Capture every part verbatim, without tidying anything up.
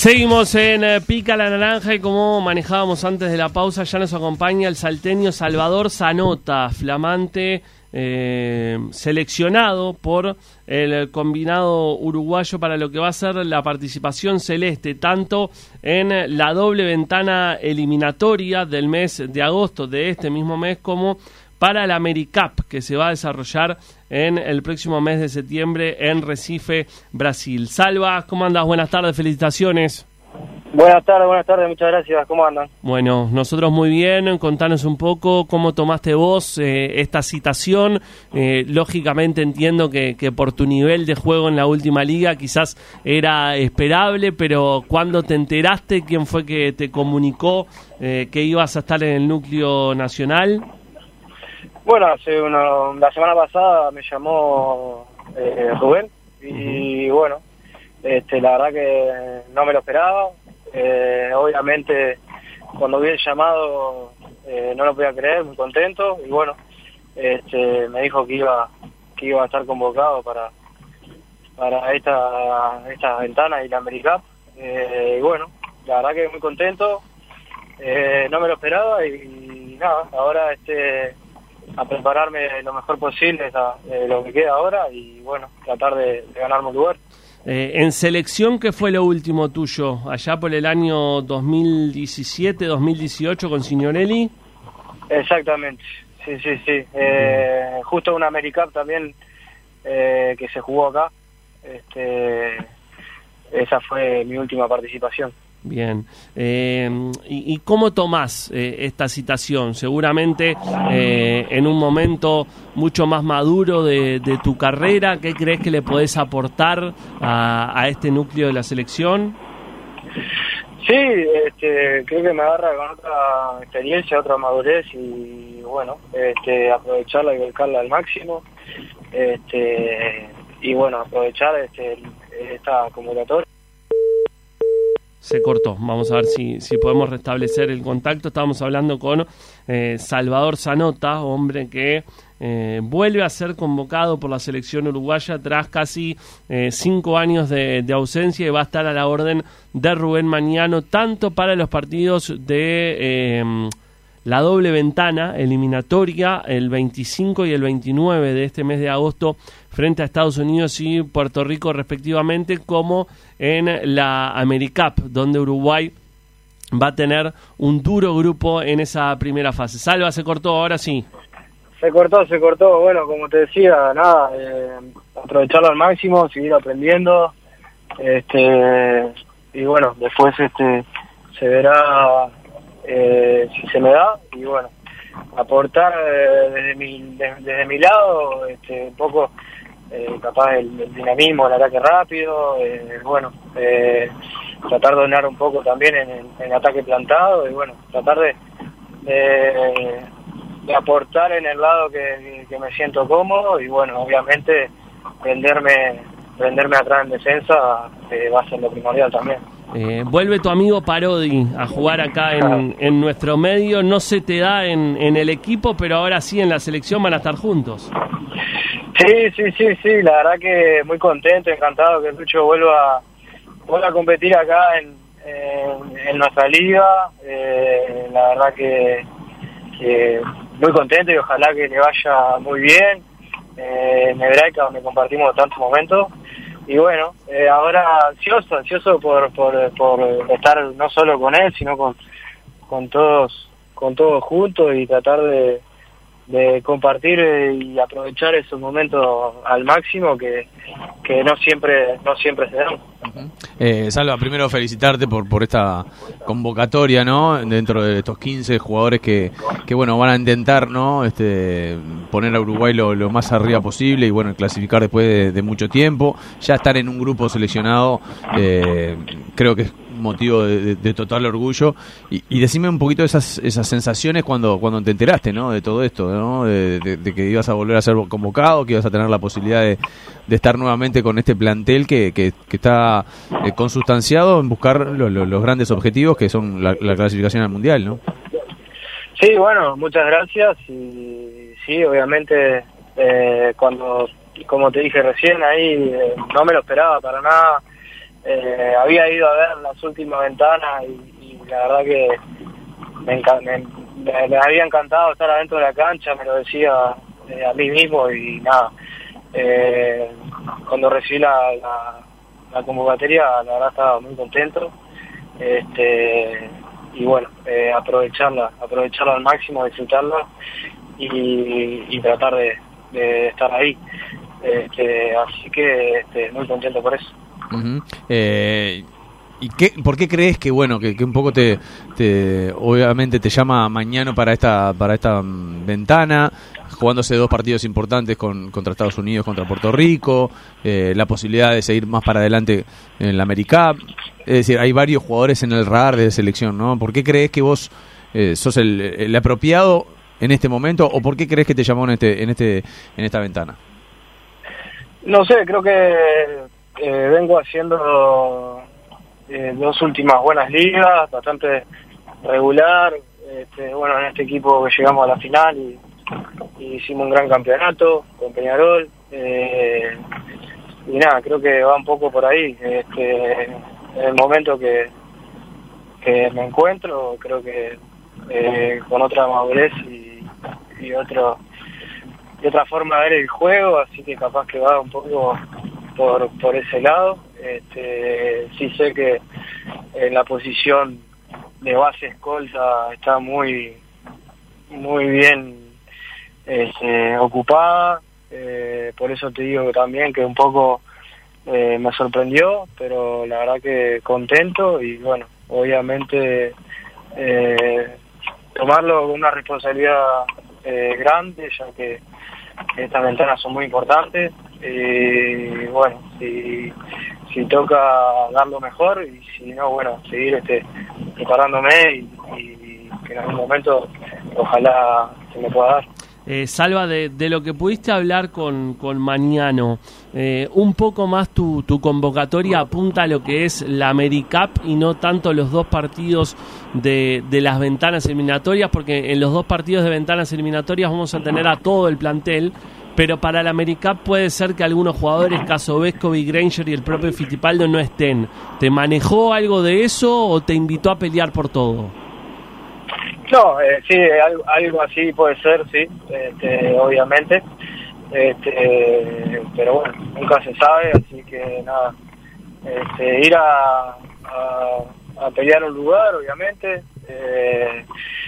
Seguimos en eh, Pica la Naranja y como manejábamos antes de la pausa, ya nos acompaña el salteño Salvador Zanota, flamante eh, seleccionado por el combinado uruguayo para lo que va a ser la participación celeste, tanto en la doble ventana eliminatoria del mes de agosto de este mismo mes como para la AmeriCup, que se va a desarrollar en el próximo mes de septiembre en Recife, Brasil. Salva, ¿cómo andas? Buenas tardes, felicitaciones. Buenas tardes, buenas tardes, muchas gracias. ¿Cómo andan? Bueno, nosotros muy bien. Contanos un poco cómo tomaste vos eh, esta citación. Eh, lógicamente entiendo que, que por tu nivel de juego en la última liga quizás era esperable, pero ¿cuándo te enteraste? ¿Quién fue que te comunicó eh, que ibas a estar en el núcleo nacional? Bueno, hace uno, la semana pasada me llamó eh, Rubén y uh-huh. bueno, este, la verdad que no me lo esperaba. Eh, obviamente cuando vi el llamado eh, no lo podía creer, muy contento y bueno, este, me dijo que iba que iba a estar convocado para para esta esta ventana y la AmeriCup. Eh, y bueno, la verdad que muy contento, eh, no me lo esperaba y, y nada, ahora este a prepararme lo mejor posible a, eh, lo que queda ahora y bueno, tratar de, de ganarme un lugar. Eh, en selección, ¿qué fue lo último tuyo? Allá por el año dos mil diecisiete, dos mil dieciocho con Signorelli. Exactamente, sí, sí, sí. Eh, justo una AmeriCup también eh, que se jugó acá. Este, esa fue mi última participación. Bien. Eh, y, ¿Y cómo tomás eh, esta citación? Seguramente eh, en un momento mucho más maduro de, de tu carrera, ¿qué crees que le podés aportar a, a este núcleo de la selección? Sí, este, creo que me agarra con otra experiencia, otra madurez y bueno, este, aprovecharla y volcarla al máximo. Este, y bueno, aprovechar este, esta convocatoria. Se cortó. Vamos a ver si, si podemos restablecer el contacto. Estábamos hablando con eh, Salvador Zanota, hombre que eh, vuelve a ser convocado por la selección uruguaya tras casi eh, cinco años de, de ausencia y va a estar a la orden de Rubén Magnano, tanto para los partidos de eh, la doble ventana eliminatoria el veinticinco y el veintinueve de este mes de agosto frente a Estados Unidos y Puerto Rico respectivamente, como en la AmeriCup, donde Uruguay va a tener un duro grupo en esa primera fase. Salva, se cortó, ahora sí. Se cortó, se cortó. Bueno, como te decía, nada, eh, aprovecharlo al máximo, seguir aprendiendo, este, y bueno, después este se verá eh, si se me da, y bueno, aportar eh, desde mi desde, desde mi lado, este, un poco eh, capaz el, el dinamismo, el ataque rápido, eh, bueno, eh, tratar de donar un poco también en el, en el ataque plantado y bueno, tratar de, de, de aportar en el lado que, que me siento cómodo y bueno, obviamente prenderme, prenderme atrás en defensa eh, va a ser lo primordial también. Eh, vuelve tu amigo Parodi a jugar acá en, en nuestro medio, no se te da en, en el equipo, pero ahora sí en la selección van a estar juntos. Sí, sí, sí, sí, la verdad que muy contento, encantado que Lucho vuelva, vuelva a competir acá en, en, en nuestra liga, eh, la verdad que, que muy contento y ojalá que le vaya muy bien, eh, en Hebraica donde compartimos tantos momentos. Y bueno, eh, ahora ansioso, ansioso por, por, por estar no solo con él, sino con, con todos, con todos juntos y tratar de, de compartir y aprovechar esos momentos al máximo que, que no siempre, no siempre se dan. Uh-huh. Eh, Salva, primero felicitarte por, por esta convocatoria, ¿no? Dentro de estos quince jugadores que, que bueno, van a intentar, ¿no? Este, poner a Uruguay lo, lo más arriba posible y bueno, clasificar después de, de mucho tiempo. Ya estar en un grupo seleccionado, eh, creo que es motivo de, de, de total orgullo y, y decime un poquito esas esas sensaciones cuando cuando te enteraste, ¿no? De todo esto, ¿no? De, de, de que ibas a volver a ser convocado, que ibas a tener la posibilidad de, de estar nuevamente con este plantel que, que, que está eh, consustanciado en buscar lo, lo, los grandes objetivos que son la, la clasificación al mundial, ¿no? Sí, bueno, muchas gracias y sí, obviamente eh, cuando, como te dije recién ahí, eh, no me lo esperaba para nada. eh, había ido a ver las últimas ventanas y, y la verdad que me, me, me, me había encantado estar adentro de la cancha, me lo decía eh, a mí mismo y nada. Eh, cuando recibí la, la, la convocatoria, la verdad estaba muy contento. Este, y bueno, eh, aprovecharla, aprovecharla al máximo, disfrutarla y, y tratar de, de estar ahí. Este, así que este, muy contento por eso. Uh-huh. eh, ¿Y qué, por qué crees que bueno que, que un poco te, te obviamente te llama mañana para esta para esta um, ventana, jugándose dos partidos importantes con, contra Estados Unidos, contra Puerto Rico, eh, la posibilidad de seguir más para adelante en la AmeriCup? Es decir, hay varios jugadores en el radar de selección, ¿no? ¿Por qué crees que vos eh, sos el, el apropiado en este momento, o por qué crees que te llamó en este en este en esta ventana? No sé, creo que eh, vengo haciendo eh, dos últimas buenas ligas, bastante regular. Este, bueno, en este equipo que llegamos a la final y, y hicimos un gran campeonato con Peñarol. Eh, y nada, creo que va un poco por ahí. Este, en el momento que, que me encuentro, creo que eh, con otra madurez y, y otro y otra forma de ver el juego, así que capaz que va un poco por por ese lado. Este, sí sé que en la posición de base escolta está muy muy bien este, ocupada, eh, por eso te digo también que un poco eh, me sorprendió, pero la verdad que contento y bueno, obviamente eh, tomarlo con una responsabilidad eh, grande, ya que estas ventanas son muy importantes y bueno, si, si toca dar lo mejor y si no, bueno, seguir este preparándome y, y que en algún momento ojalá se me pueda dar. Eh, Salva, de, de lo que pudiste hablar con, con Mañano, eh, un poco más tu, tu convocatoria apunta a lo que es la AmeriCup y no tanto los dos partidos de, de las ventanas eliminatorias, porque en los dos partidos de ventanas eliminatorias vamos a tener a todo el plantel, pero para la AmeriCup puede ser que algunos jugadores, caso Vescovi, Granger y el propio Fittipaldo, no estén. ¿Te manejó algo de eso o te invitó a pelear por todo? No, eh, sí, algo, algo así puede ser, sí, este, obviamente, este, pero bueno, nunca se sabe, así que nada, este, ir a, a, a pelear un lugar, obviamente, eh,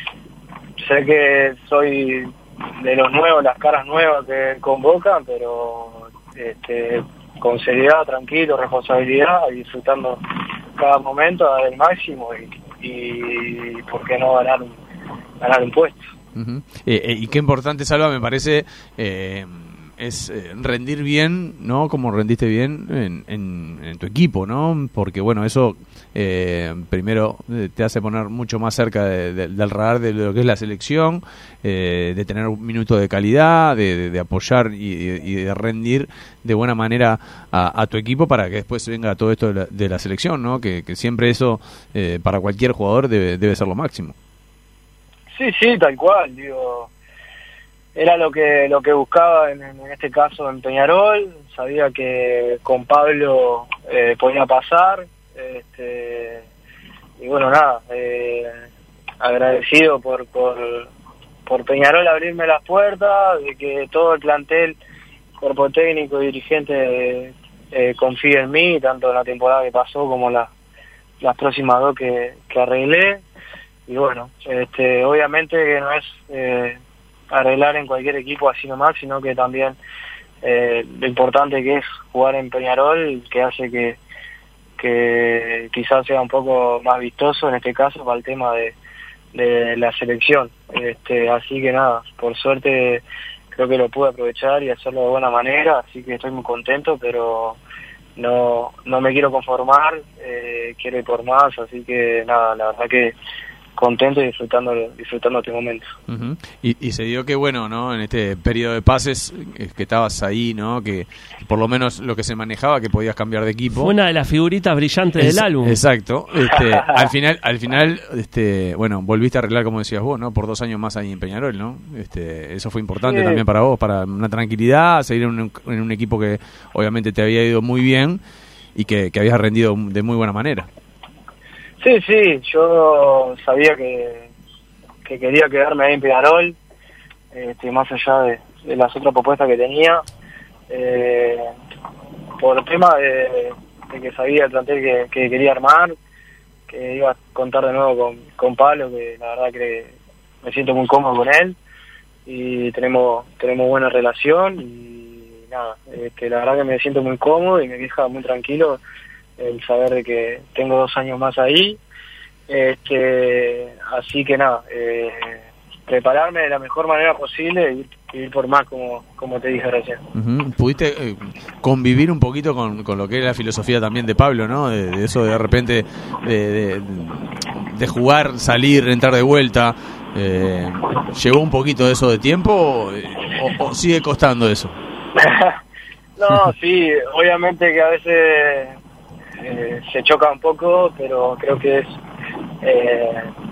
sé que soy de los nuevos, las caras nuevas que convocan, pero este, con seriedad, tranquilo, responsabilidad, y disfrutando cada momento, a dar el máximo y, y por qué no ganar un ganar un puesto. Uh-huh. eh, eh, y qué importante, Salva, me parece eh, es eh, rendir bien, ¿no? Como rendiste bien en, en, en tu equipo, ¿no? Porque bueno, eso eh, primero eh, te hace poner mucho más cerca de, de, del radar de lo que es la selección, eh, de tener un minuto de calidad, de, de, de apoyar y, y de rendir de buena manera a, a tu equipo para que después venga todo esto de la, de la selección, ¿no? Que, que siempre eso eh, para cualquier jugador debe, debe ser lo máximo. Sí, sí, tal cual, digo, era lo que lo que buscaba en, en este caso en Peñarol, sabía que con Pablo eh, podía pasar, este, y bueno, nada, eh, agradecido por, por, por Peñarol abrirme las puertas, de que todo el plantel, cuerpo técnico y dirigente eh, confíe en mí, tanto en la temporada que pasó como la, las próximas dos que, que arreglé. Y bueno, este, obviamente que no es eh, arreglar en cualquier equipo así nomás, sino que también eh, lo importante que es jugar en Peñarol, que hace que, que quizás sea un poco más vistoso en este caso para el tema de, de la selección. Este, así que nada, por suerte creo que lo pude aprovechar y hacerlo de buena manera, así que estoy muy contento, pero no no me quiero conformar, eh, quiero ir por más, así que nada, la verdad que contento y disfrutando disfrutando este momento. Uh-huh. y, y se dio que bueno, ¿no? En este periodo de pases eh, que estabas ahí, ¿no? Que por lo menos lo que se manejaba que podías cambiar de equipo. Fue una de las figuritas brillantes es, del álbum. Exacto. Este, al final, al final, este, bueno, volviste a arreglar como decías vos, ¿no? Por dos años más ahí en Peñarol, ¿no? Este, eso fue importante sí. también para vos, para una tranquilidad, seguir en un, en un equipo que obviamente te había ido muy bien. y que, que habías rendido de muy buena manera. Sí, sí, yo sabía que, que quería quedarme ahí en Peñarol, este, más allá de, de las otras propuestas que tenía, eh, por el tema de, de que sabía el plantel que, que quería armar, que iba a contar de nuevo con, con Pablo, que la verdad que me siento muy cómodo con él, y tenemos tenemos buena relación, y nada, este, la verdad que me siento muy cómodo y me deja muy tranquilo el saber de que tengo dos años más ahí, este, así que nada, eh, prepararme de la mejor manera posible y ir, ir por más, como como te dije recién. Uh-huh. ¿Pudiste eh, convivir un poquito con, con lo que es la filosofía también de Pablo, ¿no? De, de eso de repente de, de, de jugar, salir, entrar de vuelta. Eh, ¿Llevó un poquito de eso de tiempo o, o, o sigue costando eso? No, sí, obviamente que a veces eh, se choca un poco, pero creo que es eh,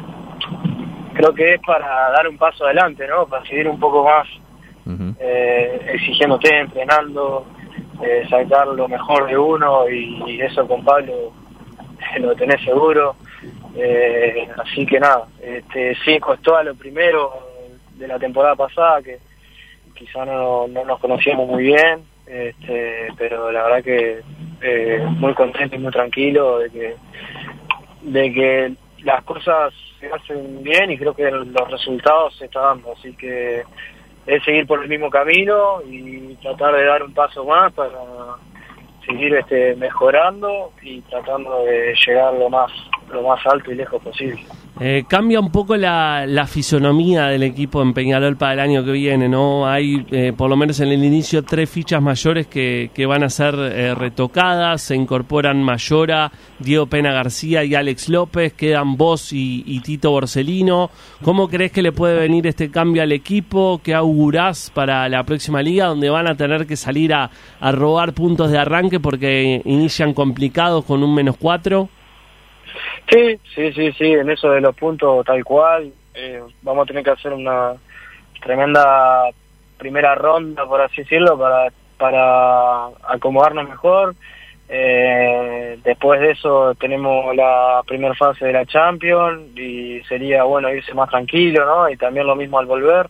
creo que es para dar un paso adelante, ¿no? Para seguir un poco más uh-huh. eh, exigiéndote, entrenando, eh, sacar lo mejor de uno, y, y eso con Pablo lo tenés seguro. Eh, así que nada, este, sí costó a lo primero de la temporada pasada, que quizá no, no nos conocíamos muy bien, este, pero la verdad que eh, muy contento y muy tranquilo de que de que las cosas se hacen bien, y creo que los resultados se están dando, así que es seguir por el mismo camino y tratar de dar un paso más para seguir este, mejorando y tratando de llegar lo más lo más alto y lejos posible. Eh, cambia un poco la, la fisonomía del equipo en Peñarol para el año que viene, ¿no? Hay, eh, por lo menos en el inicio, tres fichas mayores que, que van a ser eh, retocadas. Se incorporan Mayora, Diego Pena García y Alex López. Quedan vos y, y Tito Borsellino. ¿Cómo crees que le puede venir este cambio al equipo? ¿Qué augurás para la próxima liga, donde van a tener que salir a, a robar puntos de arranque porque inician complicados con un menos cuatro? Sí, sí, sí, sí, en eso de los puntos tal cual, eh, vamos a tener que hacer una tremenda primera ronda, por así decirlo, para para acomodarnos mejor. Eh, después de eso tenemos la primera fase de la Champions, y sería bueno irse más tranquilo, ¿no? Y también lo mismo al volver.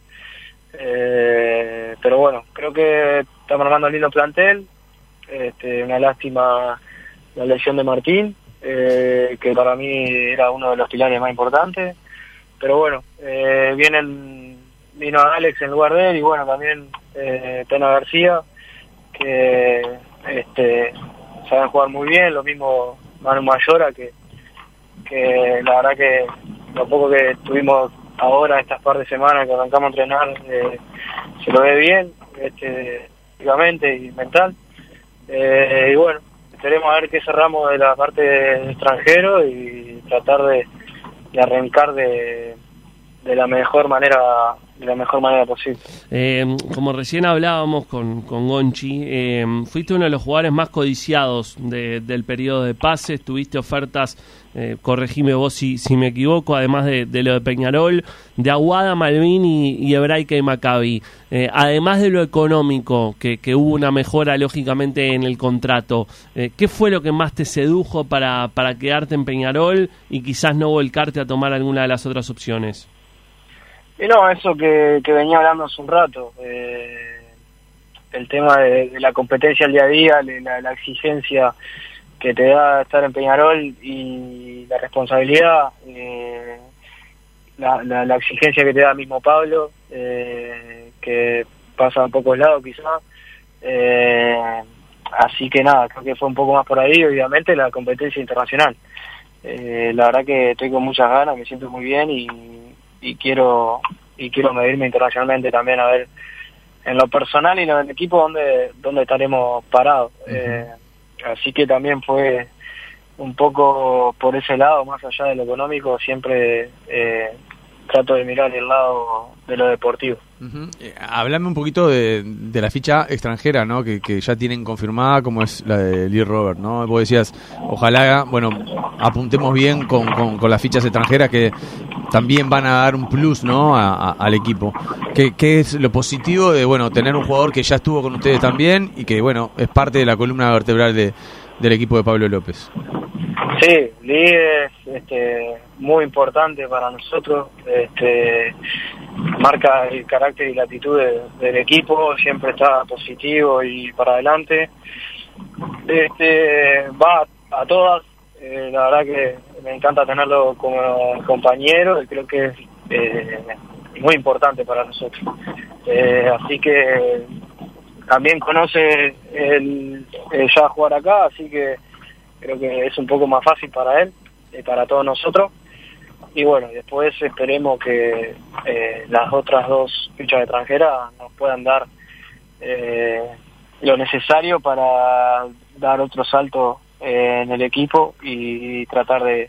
Eh, pero bueno, creo que estamos armando un lindo plantel. Este, una lástima la lesión de Martín, Eh, que para mí era uno de los pilares más importantes, pero bueno, eh, vienen vino Alex en lugar de él, y bueno, también eh, Pena García, que este, saben jugar muy bien, lo mismo Manu Mayora, que, que la verdad que lo poco que tuvimos ahora, estas par de semanas que arrancamos a entrenar, eh, se lo ve bien, este, físicamente y mental, eh, y bueno, esperemos a ver qué cerramos de la parte de extranjero y tratar de, de arrancar de, de la mejor manera de la mejor manera posible. Eh, como recién hablábamos con, con Gonchi, eh, fuiste uno de los jugadores más codiciados de, del periodo de pases, tuviste ofertas, eh, corregime vos si, si me equivoco, además de, de lo de Peñarol, de Aguada, Malvin y, y Hebraica y Maccabi. Eh, además de lo económico, que, que hubo una mejora lógicamente en el contrato, eh, ¿qué fue lo que más te sedujo para, para quedarte en Peñarol y quizás no volcarte a tomar alguna de las otras opciones? Y no, eso que, que venía hablando hace un rato, eh, el tema de, de la competencia al día a día, la, la exigencia que te da estar en Peñarol y la responsabilidad, eh, la, la, la exigencia que te da mismo Pablo, eh, que pasa a pocos lados quizás, eh, así que nada, creo que fue un poco más por ahí, obviamente la competencia internacional. Eh, la verdad que estoy con muchas ganas, me siento muy bien y y quiero y quiero medirme internacionalmente también, a ver en lo personal y en el equipo donde donde estaremos parados. Uh-huh. eh, así que también fue un poco por ese lado, más allá de lo económico, siempre eh, trato de mirar el lado de lo deportivo. Uh-huh. Eh, háblame un poquito de, de la ficha extranjera, ¿no? Que, que ya tienen confirmada, como es la de Lee Robert, ¿no? Vos decías, ojalá, bueno, apuntemos bien con, con, con las fichas extranjeras que también van a dar un plus, ¿no? A, a, al equipo. ¿Qué, ¿Qué es lo positivo de, bueno, tener un jugador que ya estuvo con ustedes también y que, bueno, es parte de la columna vertebral de, del equipo de Pablo López. Sí, Lee es este, muy importante para nosotros, este, marca el carácter y la actitud de, del equipo, siempre está positivo y para adelante, este, va a, a todas, eh, la verdad que me encanta tenerlo como compañero y creo que es eh, muy importante para nosotros, eh, así que también conoce el, el ya jugar acá, así que creo que es un poco más fácil para él y para todos nosotros. Y bueno, después esperemos que eh, las otras dos fichas extranjeras nos puedan dar eh, lo necesario para dar otro salto eh, en el equipo y tratar de,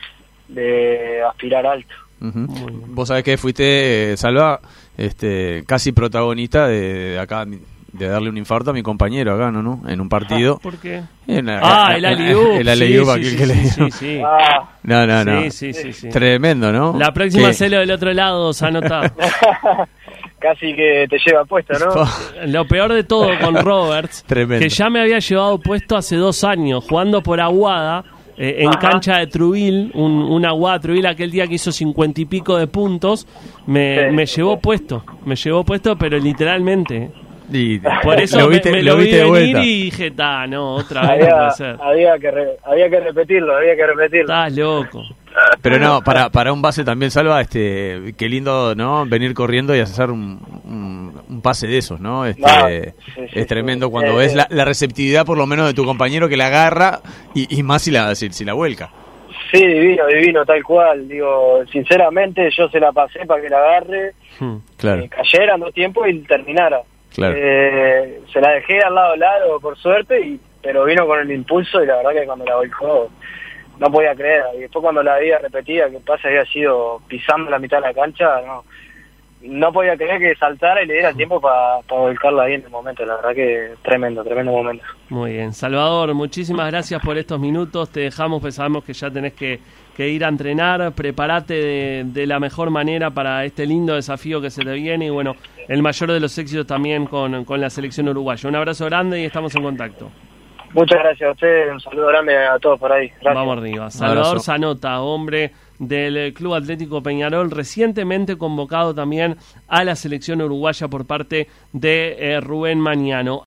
de aspirar alto. Uh-huh. Vos sabés que fuiste, eh, Salva, este, casi protagonista de, de acá... de darle un infarto a mi compañero acá, ¿no? ¿no? En un partido. ¿Por qué? En la, ah, el alley-oop. El alley-oop sí, aquel sí, que sí, le dio. sí, sí. Ah. No, no, no. Sí, sí, sí, sí. Tremendo, ¿no? La próxima ¿Qué? hacelo del otro lado, Sanota. Casi que te lleva puesto, ¿no? Lo peor de todo con Roberts, Tremendo. que ya me había llevado puesto hace dos años, jugando por Aguada, eh, en Ajá. cancha de Trubil, un, un Aguada Trubil aquel día que hizo cincuenta y pico de puntos, me, Sí. me llevó puesto, me llevó puesto, pero literalmente. Y Por eso lo me- viste, me, lo lo vi viste de venir vuelta. y dije, ta, no, otra vez no había, puede ser. había, que re, había que repetirlo, había que repetirlo. Estás loco. Pero no, para, para un base también, Salva, este, qué lindo, ¿no? Venir corriendo y hacer un, un, un pase de esos, ¿no? Este, No, sí, sí, es tremendo sí. cuando Eh, ves eh. la, la receptividad, por lo menos, de tu compañero que la agarra y, y más si la, si, si la vuelca. Sí, divino, divino, tal cual. Digo, sinceramente yo se la pasé para que la agarre, Hmm. Claro, eh, cayera en dos tiempos y terminara. claro. Eh, se la dejé al lado al lado, por suerte, y pero vino con el impulso y la verdad que cuando la volcó no podía creer. Y después cuando la había repetida, que el pase había sido pisando la mitad de la cancha, no no podía creer que saltara y le diera tiempo para pa volcarla ahí en el momento. La verdad que tremendo, tremendo momento. Muy bien. Salvador, muchísimas gracias por estos minutos. Te dejamos, pues sabemos que ya tenés que, que ir a entrenar. Prepárate de, de la mejor manera para este lindo desafío que se te viene. Y bueno, el mayor de los éxitos también con, con la selección uruguaya. Un abrazo grande y estamos en contacto. Muchas gracias a ustedes, un saludo grande a todos por ahí. Gracias. Vamos arriba. Salvador Sanota, hombre del Club Atlético Peñarol, recientemente convocado también a la selección uruguaya por parte de eh, Rubén Mañano.